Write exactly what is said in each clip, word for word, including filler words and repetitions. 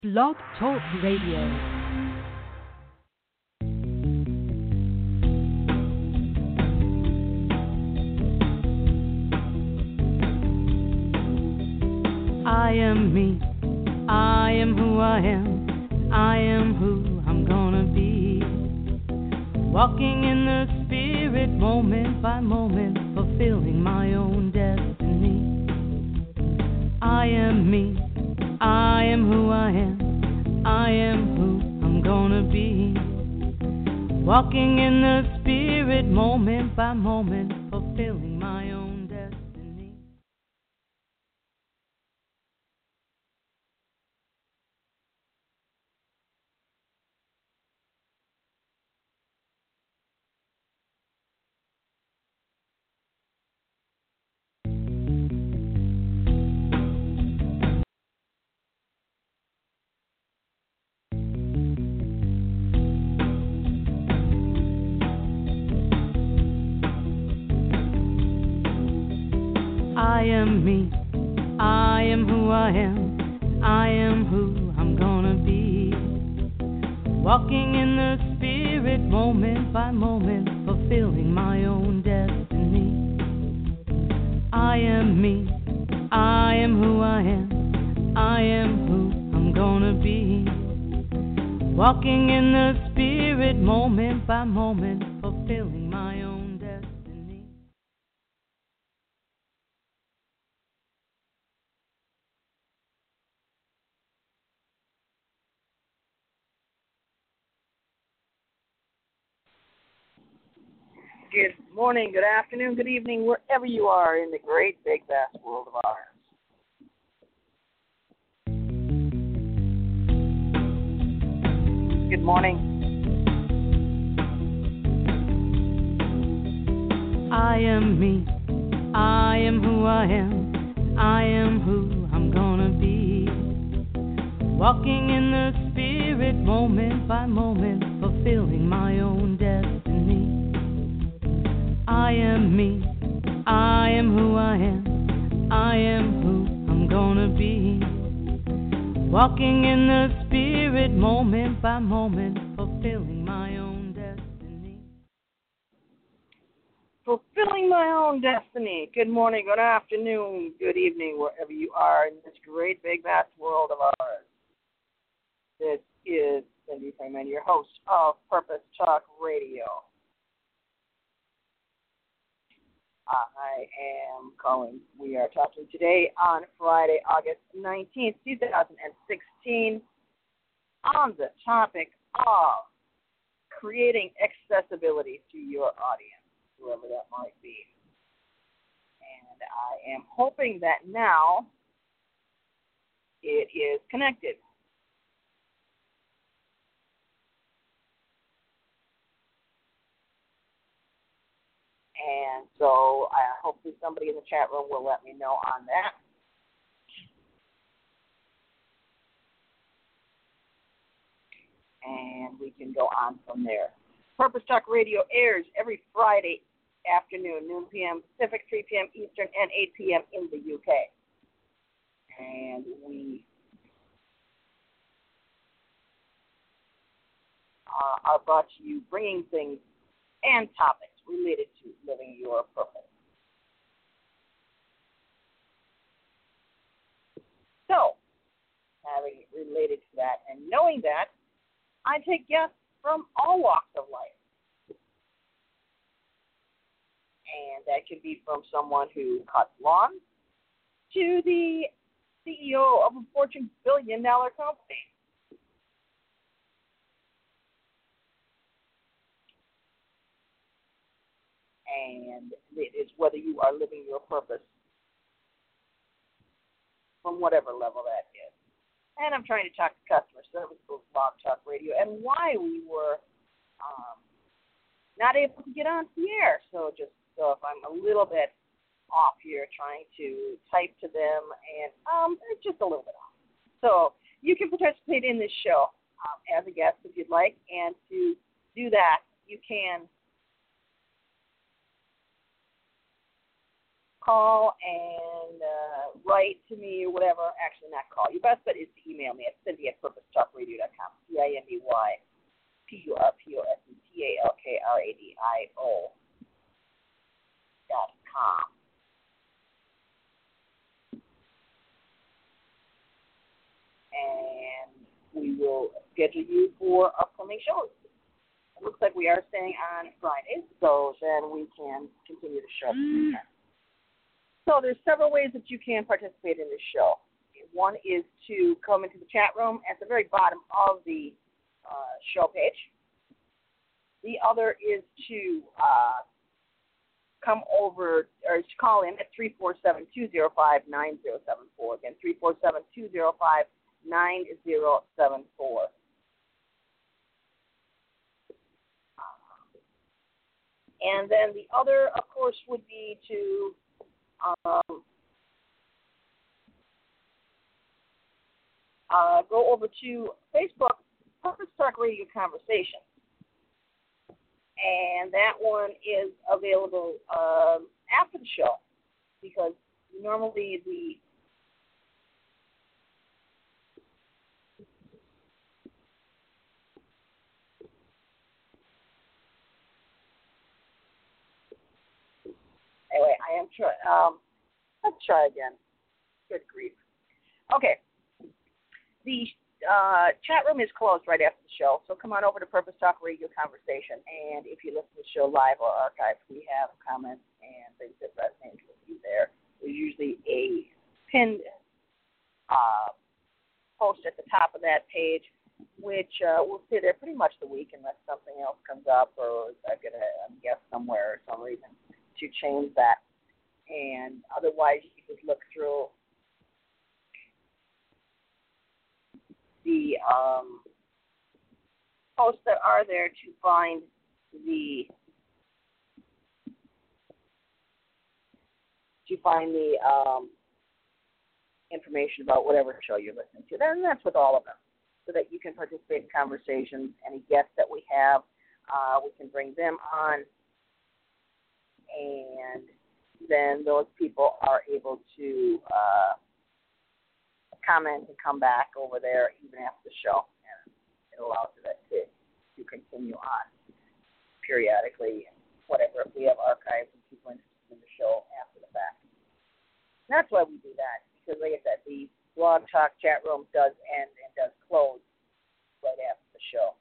Blog Talk Radio. I am me, I am who I am, I am who I'm gonna be. Walking in the spirit moment by moment, fulfilling my own destiny. I am me, I am who I am, I am who I'm gonna be. Walking in the spirit moment by moment, fulfilling my own destiny. I am me, I am who I am, I am who I'm gonna be. Walking in the spirit moment by moment, fulfilling my own destiny. I am me, I am who I am, I am who I'm gonna be. Walking in the spirit moment by moment, fulfilling my own destiny. Good morning, good afternoon, good evening, wherever you are in the great, big, vast world of ours. Good morning. I am me, I am who I am, I am who I'm gonna be. Walking in the spirit moment by moment, fulfilling my own destiny. I am me, I am who I am, I am who I'm gonna be. Walking in the spirit moment by moment, fulfilling my own destiny. Fulfilling my own destiny. Good morning, good afternoon, good evening, wherever you are in this great, big, vast world of ours. This is Cindy Freeman, your host of Purpose Talk Radio. I am calling. We are talking today on Friday, August nineteenth, two thousand sixteen, on the topic of creating accessibility to your audience, whoever that might be. And I am hoping that now it is connected. And so uh, hopefully somebody in the chat room will let me know on that. And we can go on from there. Purpose Talk Radio airs every Friday afternoon, noon p.m. Pacific, three p.m. Eastern, and eight p.m. in the U K. And we uh, are brought to you bringing things and topics related to living your purpose. So, having related to that and knowing that, I take guests from all walks of life. And that could be from someone who cuts lawns to the C E O of a Fortune billion dollar company. And it is whether you are living your purpose from whatever level that is. And I'm trying to talk to customer service for Blog Talk Radio and why we were um, not able to get on the air. So just so if I'm a little bit off here trying to type to them, and um, it's just a little bit off. So you can participate in this show um, as a guest if you'd like, and to do that, you can call and uh, write to me or whatever. Actually, not call. Your best bet is to email me at Cindy at purpose talk radio dot com. C I N D Y P U R P O S E T A L K R A D I O dot com. And we will schedule you for upcoming shows. It looks like we are staying on Fridays, so then we can continue the show. Mm. So there's several ways that you can participate in this show. One is to come into the chat room at the very bottom of the uh, show page. The other is to uh, come over or to call in at three four seven, two zero five, nine zero seven four. Again, three four seven, two zero five, nine zero seven four. And then the other, of course, would be to um, uh, go over to Facebook, Purpose Talk Radio Conversation. And that one is available um, after the show, because normally the Anyway, I am trying. Um, let's try again. Good grief. Okay. The uh, chat room is closed right after the show, so come on over to Purpose Talk Radio Conversation. And if you listen to the show live or archived, we have comments and things that resonate with you there. There's usually a pinned uh, post at the top of that page, which uh, will stay there pretty much the week unless something else comes up or I get a guest somewhere or some reason to change that. And otherwise, you can just look through the um, posts that are there to find the to find the um, information about whatever show you're listening to. And that's with all of them, so that you can participate in conversations. Any guests that we have, uh, we can bring them on, and then those people are able to uh, comment and come back over there even after the show, and it allows us to, to continue on periodically and whatever, if we have archives and people interested in the show after the fact. And that's why we do that, because like I said, the Blog Talk chat room does end and does close right after the show.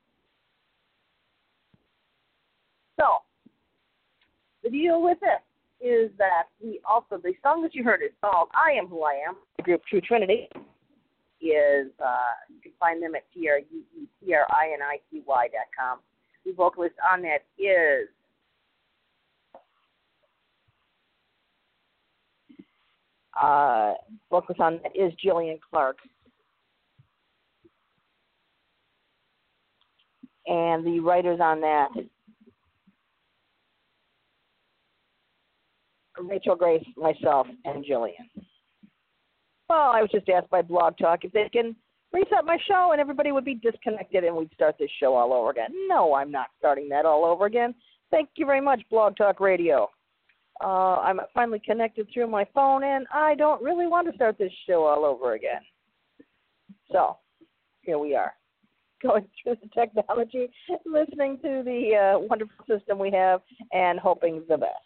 So, the deal with this is that we also, the song that you heard is called I Am Who I Am. The group True Trinity is, uh, you can find them at T R U E T R I N I T Y dot com. The vocalist on that is uh, vocalist on that is Jillian Clark. And the writers on that, Rachel Grace, myself, and Jillian. Well, I was just asked by Blog Talk if they can reset my show and everybody would be disconnected and we'd start this show all over again. No, I'm not starting that all over again. Thank you very much, Blog Talk Radio. Uh, I'm finally connected through my phone, and I don't really want to start this show all over again. So, here we are, going through the technology, listening to the uh, wonderful system we have, and hoping the best.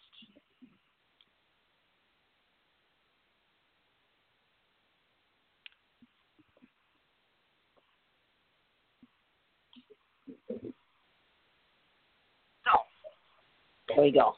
There we go.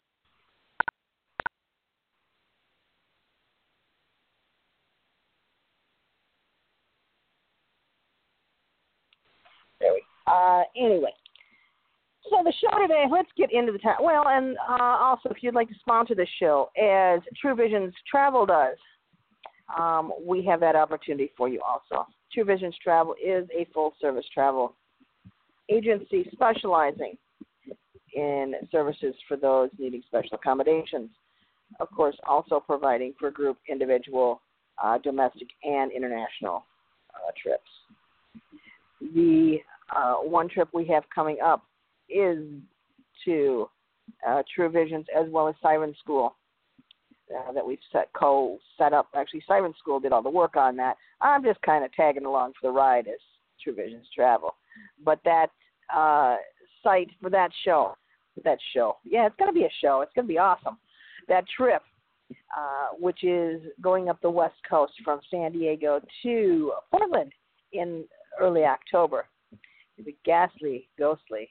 There we go. Uh, anyway, so the show today, let's get into the time. Well, and uh, also, if you'd like to sponsor this show, as True Visions Travel does, um, we have that opportunity for you also. True Visions Travel is a full-service travel agency specializing in services for those needing special accommodations. Of course, also providing for group, individual, uh, domestic, and international uh, trips. The uh, one trip we have coming up is to uh, True Visions as well as Siren School uh, that we've set co set up. Actually, Siren School did all the work on that. I'm just kind of tagging along for the ride as True Visions Travel. But that uh, site for that show, that show, yeah, it's going to be a show. It's going to be awesome. That trip, uh, which is going up the West Coast from San Diego to Portland in early October. It'll be ghastly, ghostly.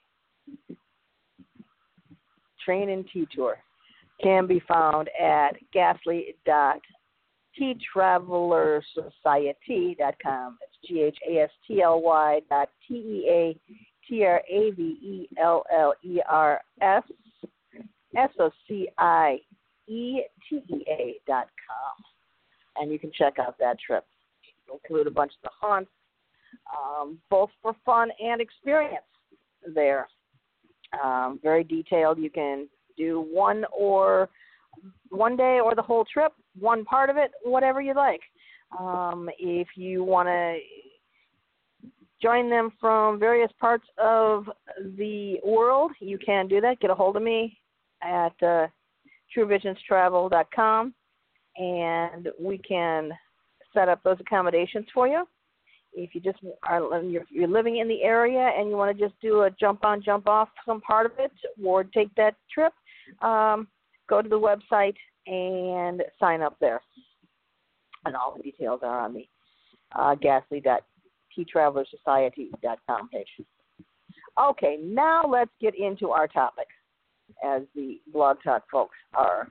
Train and Tea Tour can be found at ghastly dot tea traveler society dot com. It's G H A S T L Y dot T E A T R A V E L L E R S S O C I E T E A dot com. And you can check out that trip. It'll include a bunch of the haunts, um, both for fun and experience there. Um, very detailed. You can do one or one day or the whole trip, one part of it, whatever you like. Um, if you want to join them from various parts of the world, you can do that. Get a hold of me at uh, true visions travel dot com, and we can set up those accommodations for you. If you just are you're, you're living in the area and you want to just do a jump on, jump off some part of it, or take that trip, um, go to the website and sign up there. And all the details are on the uh, ghastly dot tea traveler society dot com page. Okay, now let's get into our topic, as the Blog Talk folks are.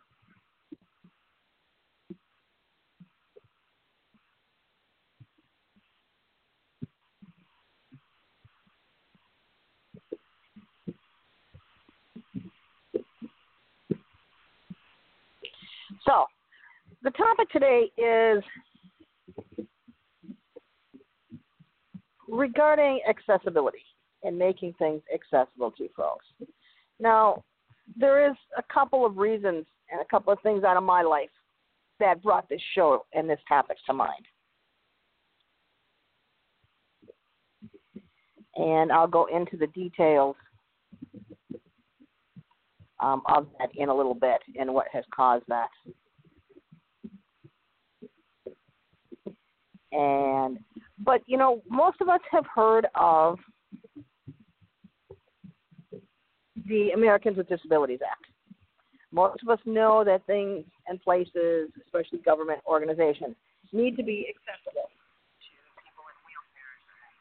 So, the topic today is regarding accessibility and making things accessible to folks. Now, there is a couple of reasons and a couple of things out of my life that brought this show and this topic to mind. And I'll go into the details um, of that in a little bit and what has caused that. And, but, you know, most of us have heard of the Americans with Disabilities Act. Most of us know that things and places, especially government organizations, need to be accessible to people in wheelchairs.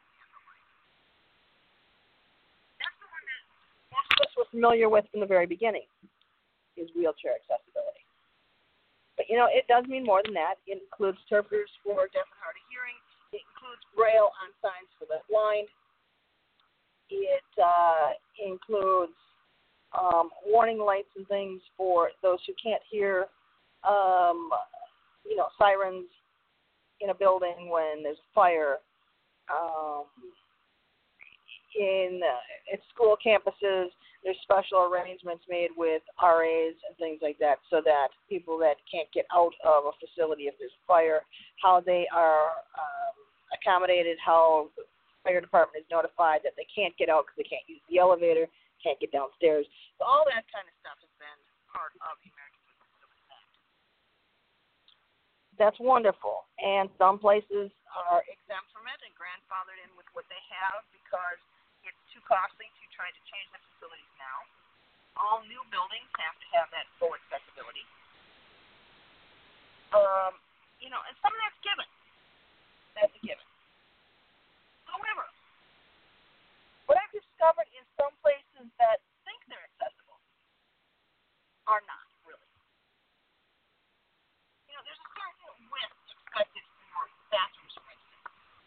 That's the one that most of us were familiar with from the very beginning, is wheelchair accessibility. But, you know, it does mean more than that. It includes interpreters for deaf and hard of hearing. It includes Braille on signs for the blind. It uh, includes um, warning lights and things for those who can't hear, um, you know, sirens in a building when there's a fire. Um, in uh, at school campuses, there's special arrangements made with R As and things like that so that people that can't get out of a facility if there's a fire, how they are um, accommodated, how the fire department is notified that they can't get out because they can't use the elevator, can't get downstairs. So all that kind of stuff has been part of the Americans with Disabilities Act. That's wonderful. And some places are exempt from it and grandfathered in with what they have because it's too costly to try to change the facilities now. All new buildings have to have that full accessibility. Um, you know, and some of that's given. That's a given. However, what I've discovered in some places that think they're accessible are not really. You know, there's a certain width expected for bathrooms, for instance.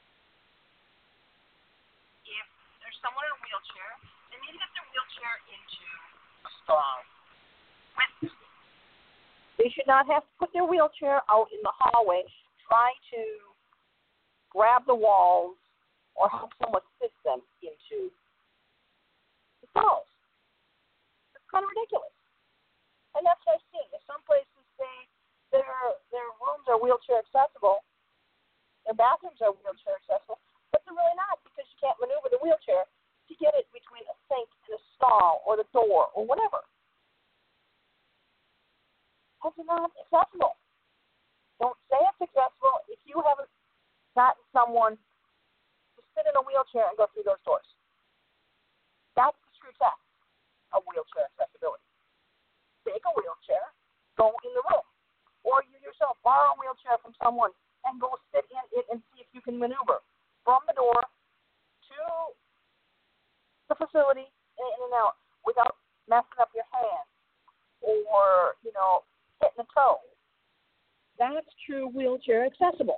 If there's someone in a wheelchair, they need to get their wheelchair into a stall with them. They should not have to put their wheelchair out in the hallway, try to grab the walls or help someone sit them into the stalls. It's kind of ridiculous. And that's what I've seen. If some places say their their rooms are wheelchair accessible, their bathrooms are wheelchair accessible, but they're really not because you can't maneuver the wheelchair to get it between a sink and a stall or the door or whatever. Has It's not accessible. Don't say it's accessible if you haven't gotten someone to sit in a wheelchair and go through those doors. That's the true test of wheelchair accessibility. Take a wheelchair, go in the room, or you yourself borrow a wheelchair from someone and go sit in it and see if you can maneuver from the door to the facility and in and out without messing up your hand or, you know, hitting a toe. That's true wheelchair accessible.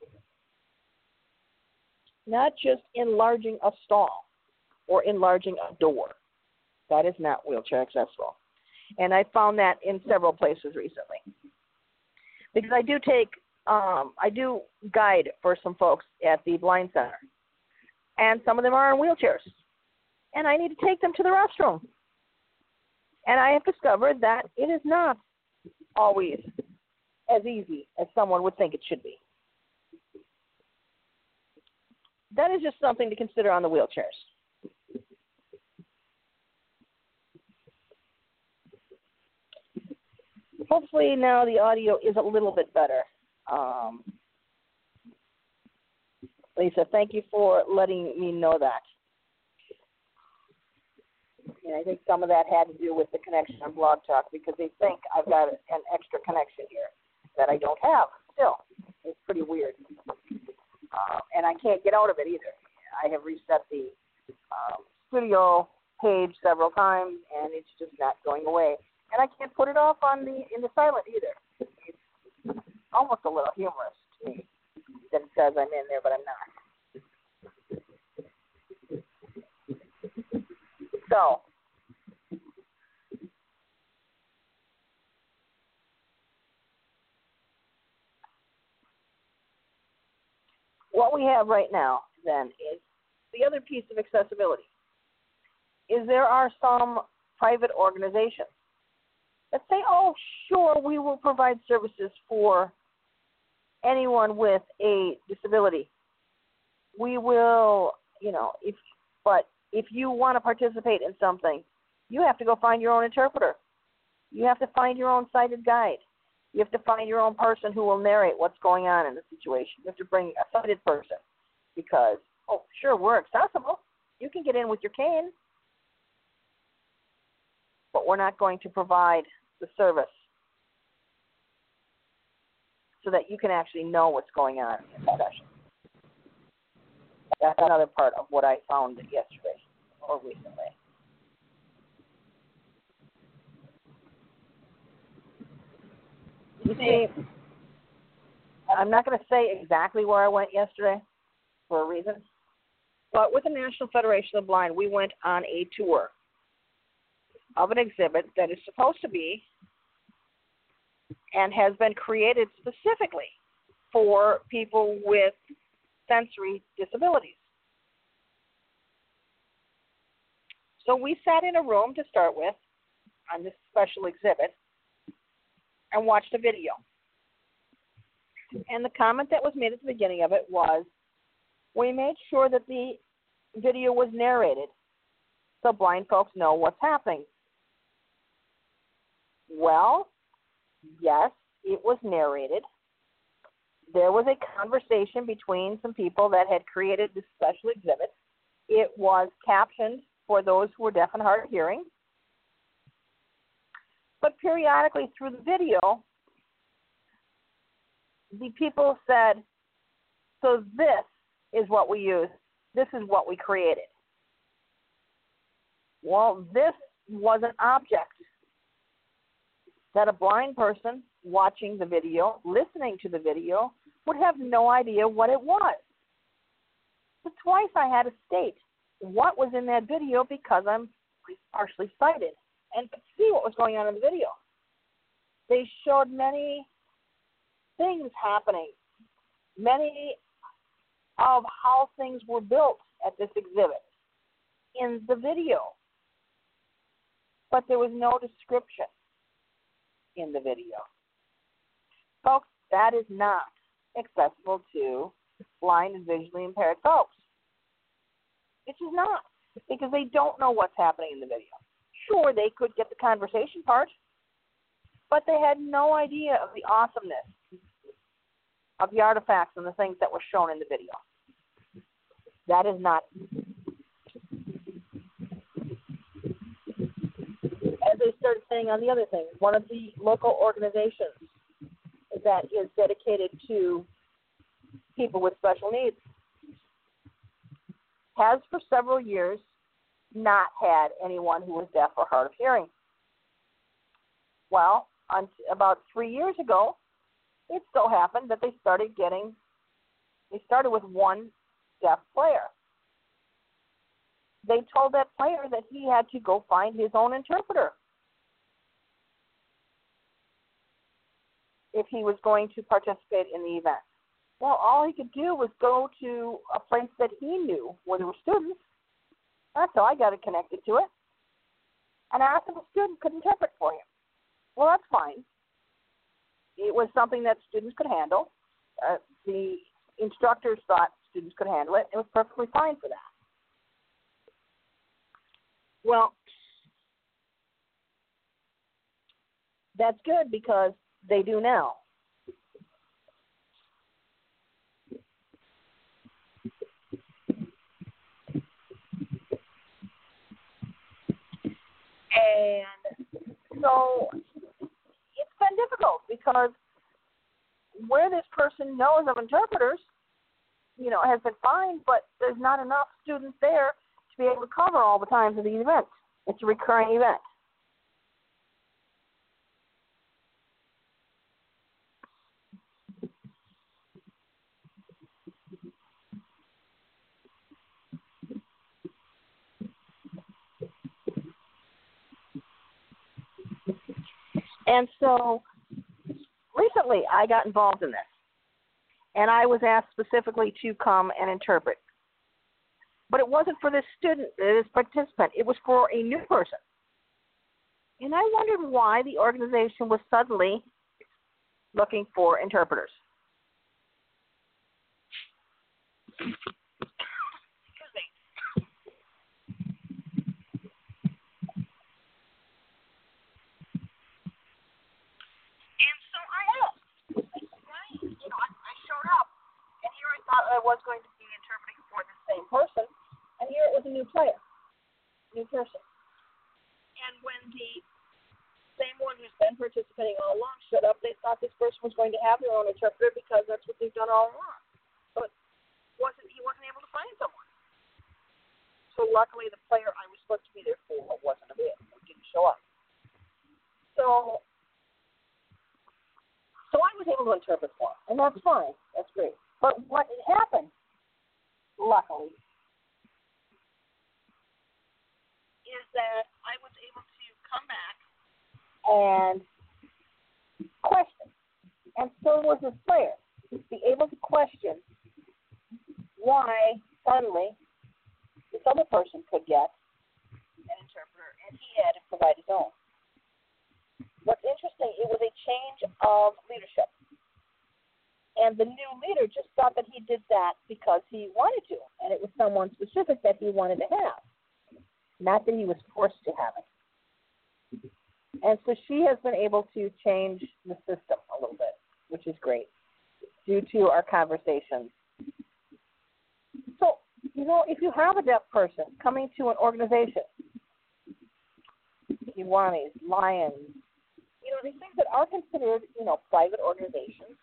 Not just enlarging a stall or enlarging a door. That is not wheelchair accessible. And I found that in several places recently. Because I do take, um, I do guide for some folks at the Blind Center. And some of them are in wheelchairs. And I need to take them to the restroom. And I have discovered that it is not always as easy as someone would think it should be. That is just something to consider on the wheelchairs. Hopefully now the audio is a little bit better. Um, Lisa, thank you for letting me know that. And I think some of that had to do with the connection on Blog Talk because they think I've got an extra connection here that I don't have still. It's pretty weird. Uh, and I can't get out of it either. I have reset the um, studio page several times, and it's just not going away. And I can't put it off on the in the silent either. It's almost a little humorous to me that it says I'm in there, but I'm not. So, what we have right now, then, is the other piece of accessibility, is there are some private organizations that say, oh, sure, we will provide services for anyone with a disability. We will, you know, if but if you want to participate in something, you have to go find your own interpreter. You have to find your own sighted guide. You have to find your own person who will narrate what's going on in the situation. You have to bring a sighted person because, oh, sure, we're accessible. You can get in with your cane, but we're not going to provide the service so that you can actually know what's going on in the session. That's another part of what I found yesterday or recently. You see, I'm not going to say exactly where I went yesterday for a reason, but with the National Federation of the Blind, we went on a tour of an exhibit that is supposed to be and has been created specifically for people with sensory disabilities. So we sat in a room to start with on this special exhibit and watched a video. And the comment that was made at the beginning of it was, we made sure that the video was narrated so blind folks know what's happening. Well, yes, it was narrated. There was a conversation between some people that had created this special exhibit. It was captioned for those who were deaf and hard of hearing. But periodically through the video, the people said, so this is what we use. This is what we created. Well, this was an object that a blind person watching the video, listening to the video, would have no idea what it was. So twice I had to state what was in that video because I'm partially sighted and could see what was going on in the video. They showed many things happening, many of how things were built at this exhibit in the video. But there was no description in the video. Folks, that is not accessible to blind and visually impaired folks. It's just not, because they don't know what's happening in the video. Sure, they could get the conversation part, but they had no idea of the awesomeness of the artifacts and the things that were shown in the video. That is not, as I started saying on the other thing, one of the local organizations that is dedicated to people with special needs has for several years not had anyone who was deaf or hard of hearing. Well, on, about three years ago, it so happened that they started getting, they started with one deaf player. They told that player that he had to go find his own interpreter if he was going to participate in the event. Well, all he could do was go to a place that he knew where there were students. That's how I got it connected to it. And asked if a student could interpret for him. Well, that's fine. It was something that students could handle. Uh, the instructors thought students could handle it. It was perfectly fine for that. Well, that's good because they do now. And so it's been difficult because where this person knows of interpreters, you know, has been fine, but there's not enough students there to be able to cover all the times of the event. It's a recurring event. And so recently I got involved in this, and I was asked specifically to come and interpret. But it wasn't for this student, this participant. It was for a new person. And I wondered why the organization was suddenly looking for interpreters. Excuse me. And so I asked, why, you know, I, I showed up, and here I thought I was going to be interpreting for the same person, and here it was a new player, new person. And when the same one who's been participating all along showed up, they thought this person was going to have their own interpreter because that's what they've done all along. But wasn't he wasn't able to find someone. So luckily the player I was supposed to be there for wasn't available, didn't show up. So So I was able to interpret for him, and that's fine. That's great. But what had happened, luckily, is that I was able to come back and question. And so was this player. Be able to question why suddenly this other person could get an interpreter, and he had to provide his own. What's interesting, it was a change of leadership. And the new leader just thought that he did that because he wanted to, and it was someone specific that he wanted to have, not that he was forced to have it. And so she has been able to change the system a little bit, which is great, due to our conversations. So, you know, if you have a deaf person coming to an organization, Kiwanis, Lions, you know, these things that are considered, you know, private organizations,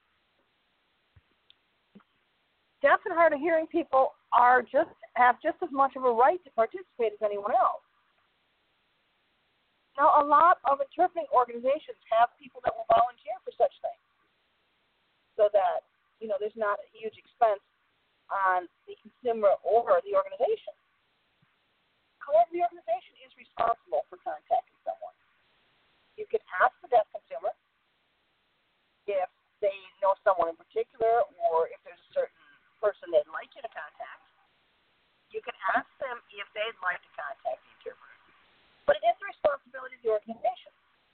deaf and hard of hearing people are just have just as much of a right to participate as anyone else. Now, a lot of interpreting organizations have people that will volunteer for such things, so that, you know, there's not a huge expense on the consumer or the organization. However, the organization is responsible for contacting someone. You can ask the deaf consumer if they know someone in particular, or if there's a certain person they'd like you to contact. You can ask them if they'd like to contact the interpreter. But it is the responsibility of the organization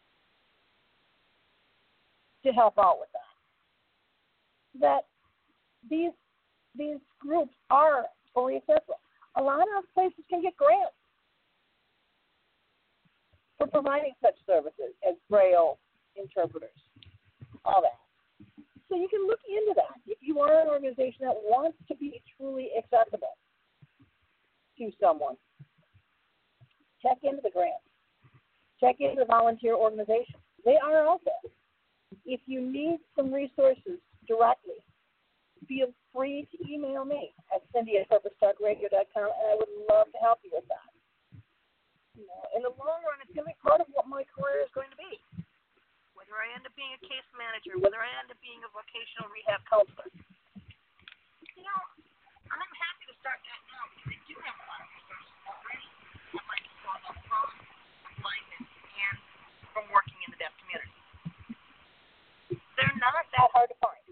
to help out with that. That these these groups are fully accessible. A lot of places can get grants for providing such services as Braille interpreters, all that. So you can look into that. If you are an organization that wants to be truly accessible to someone, check into the grants. Check into the volunteer organizations. They are out there. If you need some resources directly, feel free to email me at Cindy at purpose talk radio dot com, and I would love to help you with that. You know, in the long run, it's going to be part of what my career is going to be. Whether I end up being a case manager, whether I end up being a vocational rehab counselor. You know, I'm happy to start that now because they do have a lot of resources already. I might be going up from blindness and from working in the deaf community. They're not that hard to find.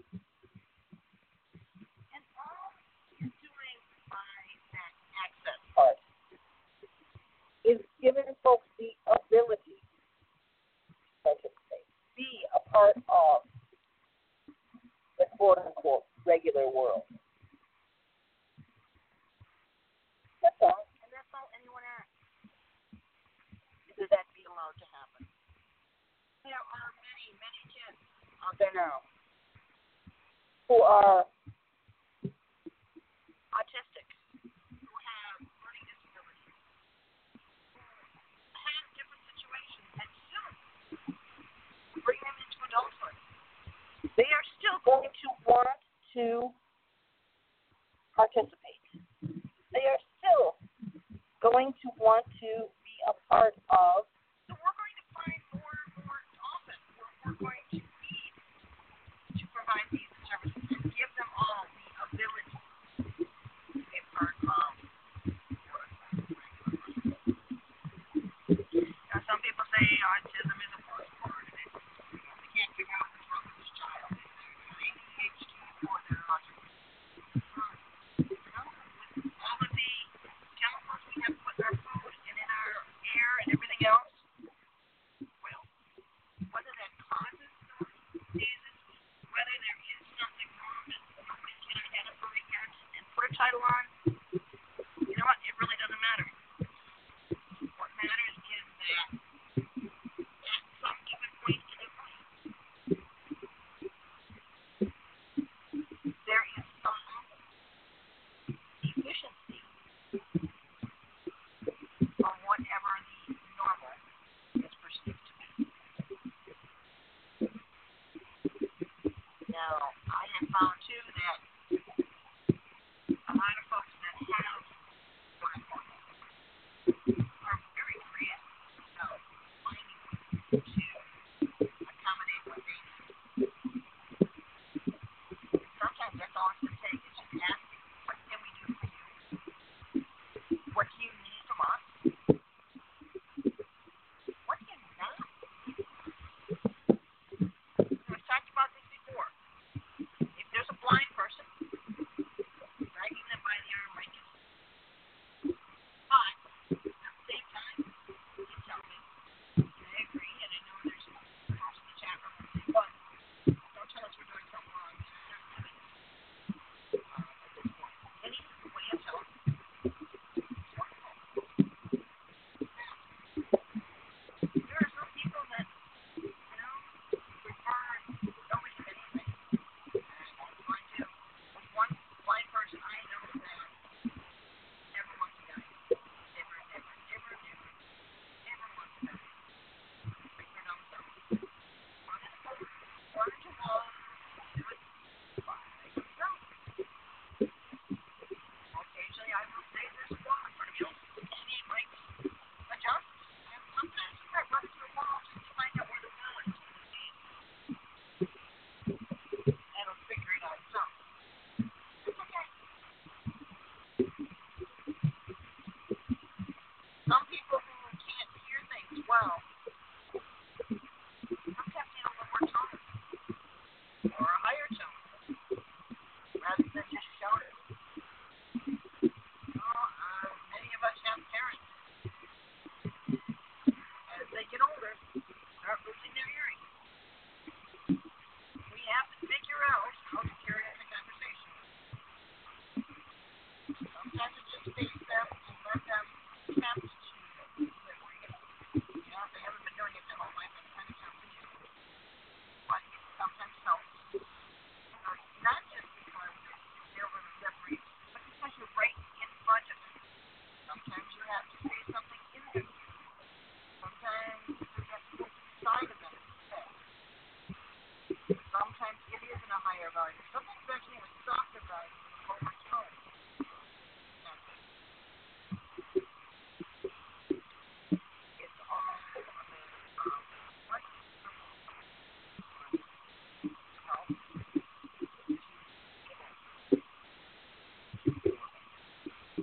And all you're doing by that access part is giving folks the ability to participate, be a part of the quote-unquote regular world. That's all, and that's all anyone asks, is that be allowed to happen. There are many, many kids out there now who are autistic, who have learning disabilities, who have different situations that still bring them into adulthood. They are still going to want to participate. They are still going to want to be a part of. So we're going to find more and more often where we're going to need to provide these services and give them all the ability to be a part of. Now, some people say autism is a first part of it. They can't figure out what's wrong with this child. They're A D H D or they're autistic. You know, with all of the chemicals we have put in our food and in our air and everything else,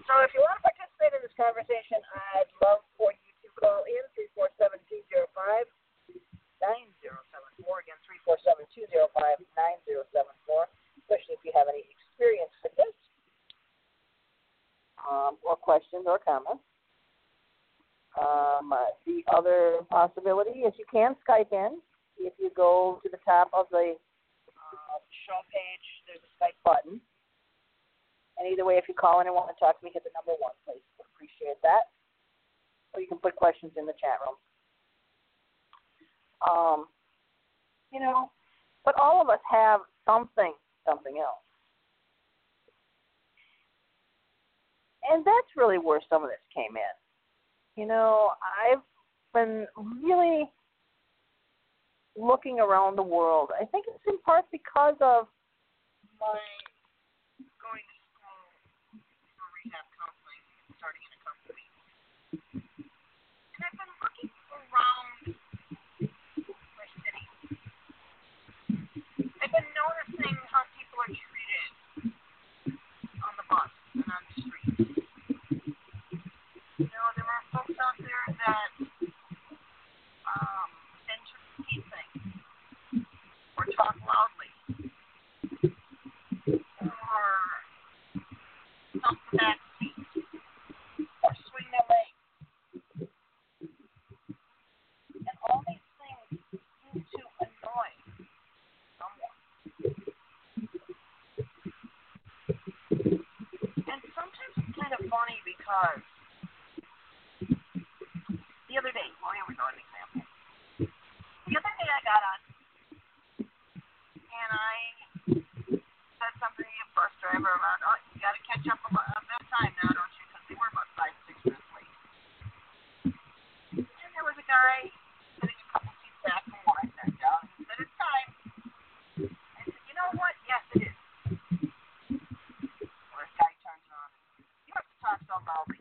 So if you want to participate in this conversation, I'd love for you to call in three four seven, two zero five, nine zero seven four. Again, three four seven, two zero five, nine zero seven four, especially if you have any experience with this, um, or questions or comments. Um, uh, the other possibility is you can Skype in. If you go to the top of the uh, show page, there's a Skype button. And either way, if you call in and want to talk to me, hit the number one, please. Appreciate that. Or you can put questions in the chat room. Um, you know, but all of us have something, something else. And that's really where some of this came in. You know, I've been really looking around the world. I think it's in part because of my going to school for rehab counseling and starting in a company. And I've been looking around my city. I've been noticing how people are treated on the bus and on the street. You know, there are folks out there that um, tend to repeat things or talk loudly or stomp the back seat or swing their legs. And all these things seem to annoy someone. And sometimes it's kind of funny because the other day, well, here we go, an example. The other day I got on and I said something to the bus driver about, oh, you got to catch up a bit of time now, don't you? Because they were about five, six minutes late. And there was a guy sitting a couple seats back from where I sat down, and he said, it's time. I said, you know what? Yes, it is. Well, this guy turns around and you have to talk so loudly.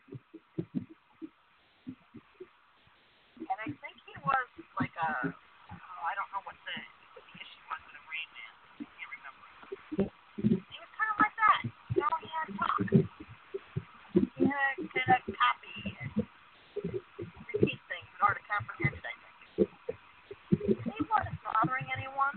And I think he was like a, oh, I don't know what the, what the issue was with a Rain Man. I can't remember. He was kind of like that. You know, he had to talk. He had to kind of copy and repeat things in order to comprehend it, I think. And he wasn't bothering anyone.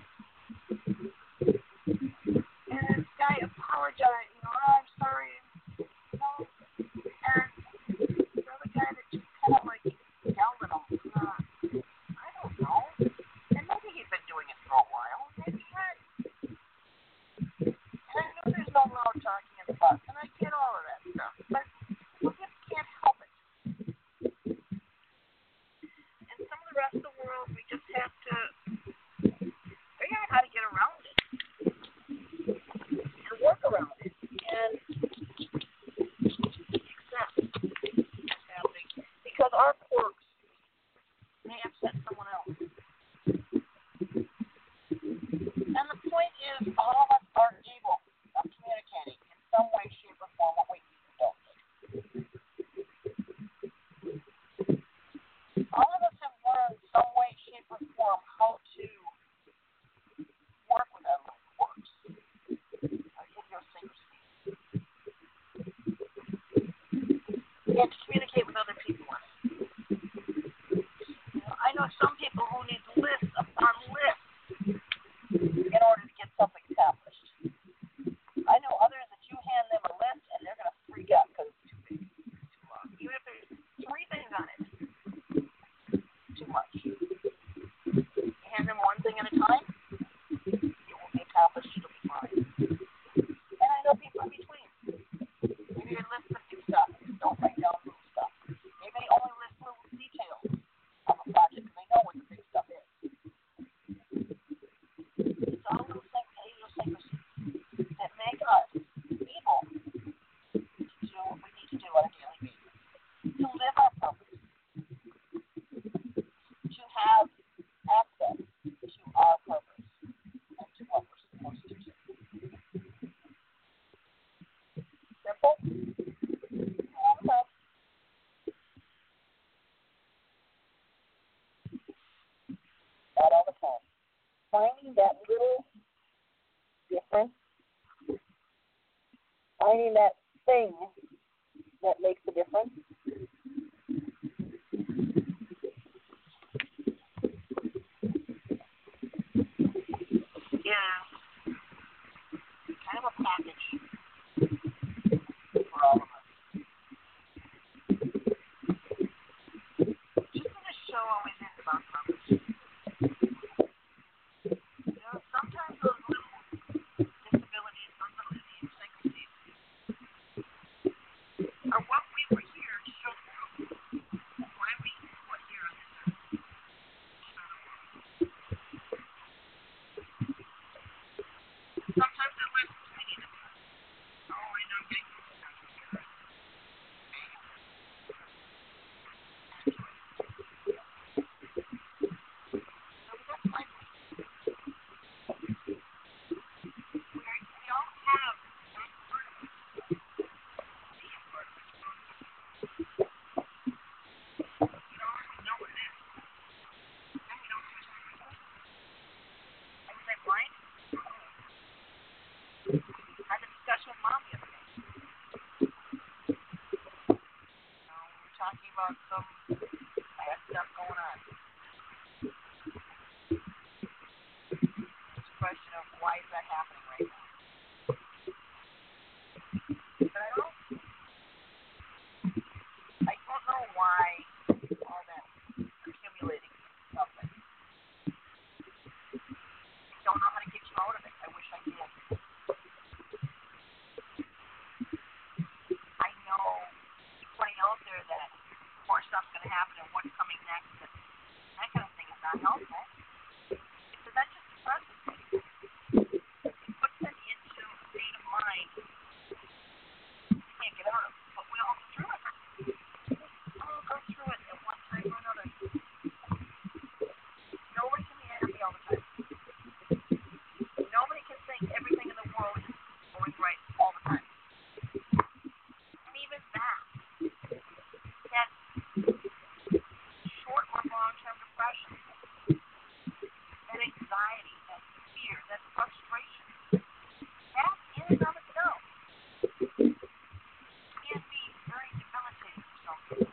And this guy apologized, you know, oh, I'm sorry. You know, and the other guy that just kind of like yelled at him. Uh, I don't know. And maybe he'd been doing it for a while. Maybe he had. And I know there's no loud talking in the bus, and I get all of that stuff. But we just can't help it. And some of the rest of the world, we just have to figure out how to get around it and work around it and accept what's happening. Because our quirks may upset someone else. And the point is, all of us are able of communicating in some way, shape, or form what we need to do. All of us have learned some way, shape, or form how to work with our little quirks, our idiosyncrasies, and to communicate with other people in it. I know some people who need lists upon lists in order to get something accomplished. I know others that you hand them a list and they're going to freak out because it's too big, too long. Even if there's three things on it, too much. You hand them one thing at a time, it will be accomplished, it'll be fine. And I know people in between. Maybe they list a few stuff, don't write down little stuff. Maybe they only list little details of a project and they know what the big stuff is. It's all those things, idiosyncrasies, that make us able to do what we need to do on a daily basis. To live our purpose. To have access to our purpose and to what we're supposed to do. Simple? Okay. Not all the time. Finding that little difference, finding that thing makes a difference. Yeah, kind of a package for all of us. Just in this show always ends about something. You know, sometimes those little disabilities, those little idiosyncrasies are what we were here to show the world. Why we were here on this earth. Sometimes they're lessons we need to learn. Oh, I know I'm getting so that's my we all have that part of us. Be a part of it. We don't always know what it is. And we don't always know. I was like, blind? I had a discussion with Mom the other day. You know, we were talking about some bad stuff going on. It's a question of why is that happening right now? But I don't, I don't know why all that accumulating something. I don't know how to get you out of it. I wish I did. I know putting out there that more stuff's going to happen and what's coming next, and that kind of thing is not helpful. Because that just depresses me. It puts them into a state of mind you can't get out of. But we all go through it. We all go through it at one time or another. Nobody can be happy all the time. Nobody can think everything in the world is going right all the time. And even that, that short or long-term depression, that anxiety, that fear, that frustration, that in and of itself can be very debilitating for some people.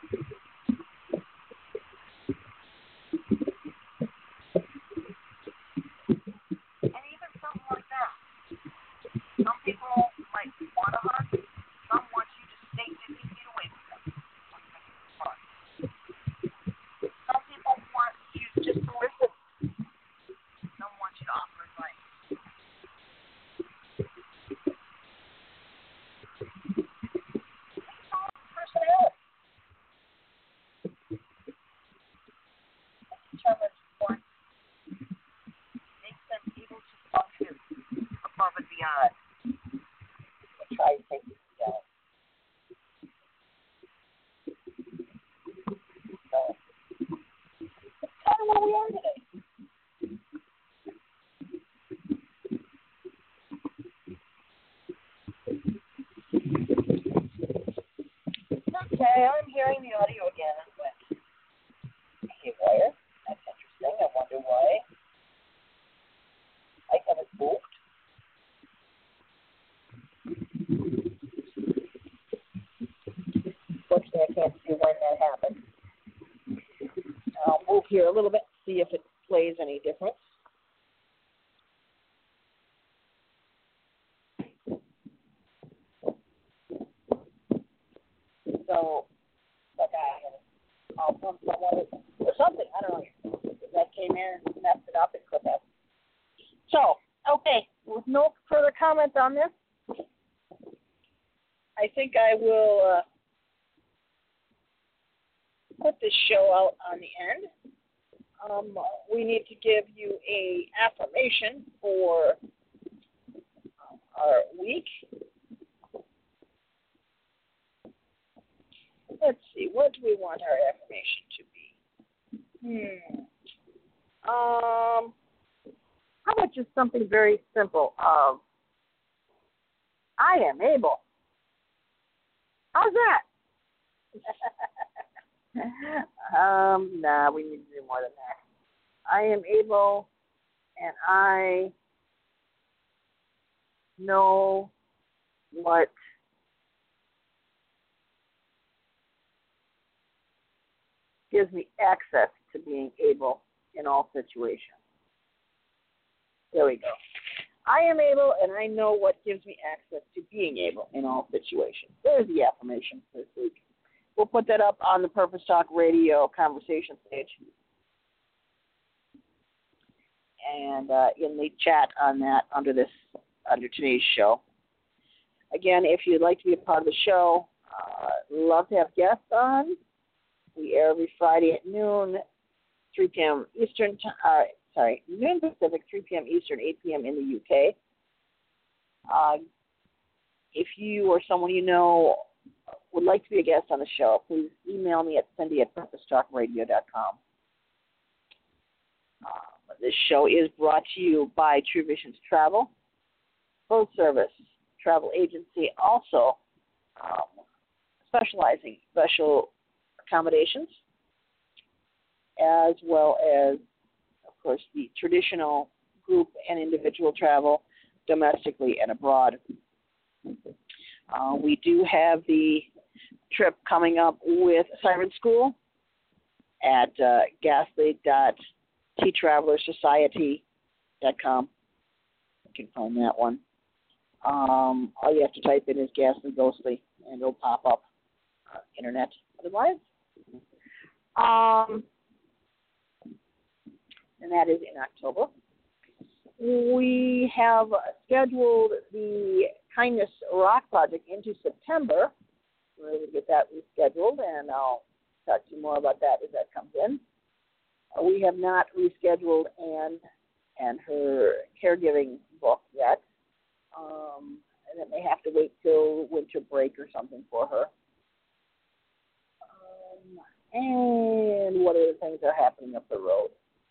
And even something like that, some people might want to hug, some want you to stay fifty feet away from them. Some people want you just to listen. Some want you to offer advice. It's all personality. It determines what makes them able to function above and beyond. We'll try to take this down. So, that's kind of where we are today. Okay, I'm hearing the audio again. It went haywire. That's interesting. I wonder why. I haven't moved. Fortunately, I can't see when that happened. I'll move here a little bit, see if it plays any difference. So, like I had, I'll pump someone or something. I don't know. That came in, messed it up, and clip it. So, okay, with no further comments on this, I think I will uh, put this show out on the end. Um, we need to give you a affirmation for our week. Let's see, what do we want our affirmation to be? Hmm. Um, how about just something very simple of, I am able. How's that? um, nah, we need to do more than that. I am able, and I know what gives me access to being able in all situations. There we go. I am able, and I know what gives me access to being able in all situations. There's the affirmation for this week. We'll put that up on the Purpose Talk Radio conversation page and uh, in the chat on that under this under today's show. Again, if you'd like to be a part of the show, uh, love to have guests on. We air every Friday at noon, three p.m. Eastern. Uh, sorry, noon Pacific, three p.m. Eastern, eight p.m. in the U K. Uh, if you or someone you know would like to be a guest on the show, please email me at Cindy at purpose talk radio dot com. Uh, this show is brought to you by True Visions Travel, full service travel agency, also um, specializing special accommodations, as well as, of course, the traditional group and individual travel domestically and abroad. Uh, we do have the trip coming up with Siren School at uh, ghastly dot t traveler society dot com. You can find that one. Um, all you have to type in is Ghastly Ghostly, and it'll pop up uh, internet. Otherwise, um, and that is in October. We have scheduled the Kindness Rock Project into September. We're going to get that rescheduled, and I'll talk to you more about that as that comes in. Uh, we have not rescheduled Anne and her caregiving book yet, um, and it may have to wait till winter break or something for her. Um, and what other things are happening up the road?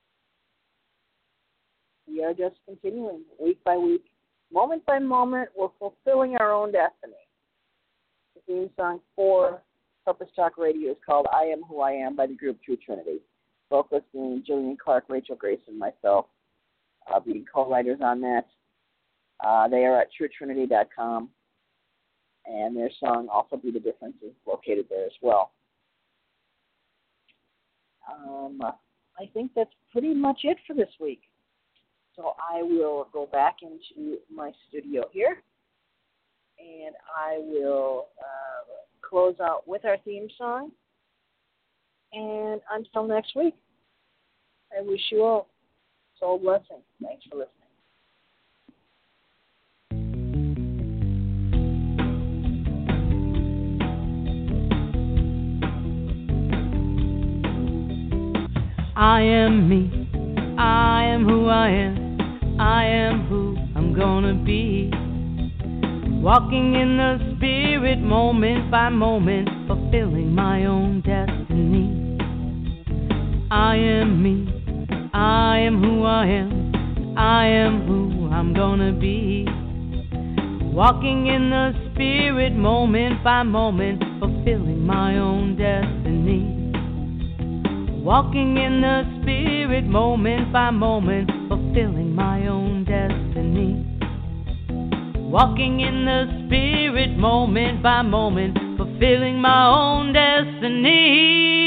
We are just continuing week by week, moment by moment. We're fulfilling our own destiny. The theme song for Purpose Talk Radio is called I Am Who I Am by the group True Trinity. Vocalists being Jillian Clark, Rachel Grace, and myself uh, being co-writers on that. Uh, they are at true trinity dot com, and their song Also Be the Difference is located there as well. Um, I think that's pretty much it for this week. So I will go back into my studio here, and I will uh, close out with our theme song. And until next week, I wish you all soul blessing. Thanks for listening. I am me. I am who I am. I am who I'm gonna be. Walking in the spirit moment by moment, fulfilling my own destiny. I am me. I am who I am. I am who I'm gonna be. Walking in the spirit moment by moment, fulfilling my own destiny. Walking in the spirit moment by moment, fulfilling my own destiny. Walking in the spirit moment by moment, fulfilling my own destiny.